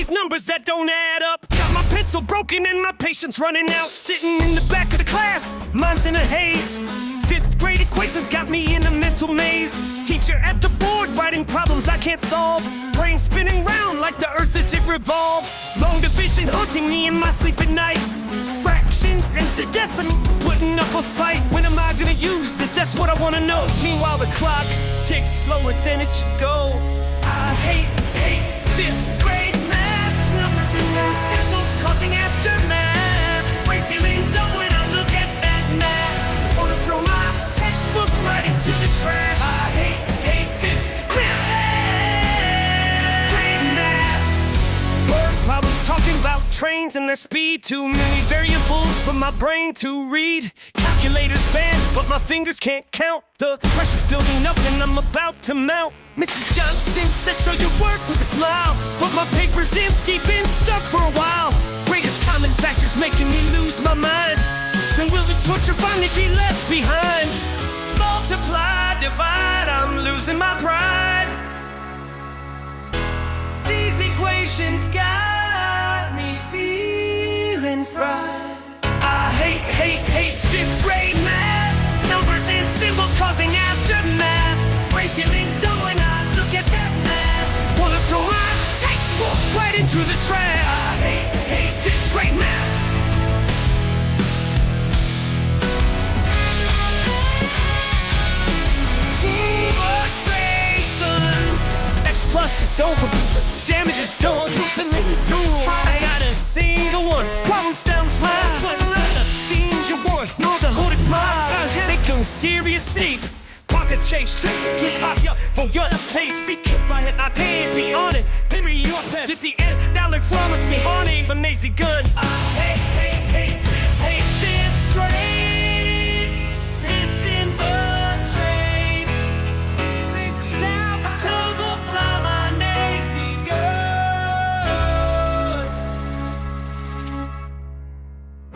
these numbers that don't add up. Got my pencil broken and my patience running out. Sitting in the back of the class, mind's in a haze. Fifth grade equations got me in a mental maze. Teacher at the board writing problems I can't solve. Brain spinning round like the earth as it revolves. Long division haunting me in my sleep at night. Fractions and decimal putting up a fight. When am I gonna use this? That's what I wanna know. Meanwhile the clock ticks slower than it should go. I hate fifth grade math. Numbers and symbols causing aftermath. Brain feeling dumb when I look at that math. Wanna throw my textbook right into the trash. I hate fifth grade math. Word problems talking about trains and their speed. Too many variables for my brain to read. Calculators banned, but my fingers can't count. The pressure's building up and I'm about to mount. Mrs. Johnson says show your work with a smile, but my paper's empty, been stuck for a while. Greatest common factor's making me lose my mind. When will the torture finally be left behind? Multiply, divide, I'm losing my pride. These equations got me feeling fried. I hate fifth grade math. Numbers and symbols causing aftermath. Brain feeling dumb when I look at that math. Wanna throw my textbook right into the trash. I hate fifth grade math. Fool say, son, X plus is over. Damage is done. I got a single one. Problems down slide. A senior one. No, the hooded minds take them serious steep. Pocket change, twist hop up for your place. Because my head, I can't be on it. Baby, your best. It's the end. Now let's be on it. The Nazi gun. I hate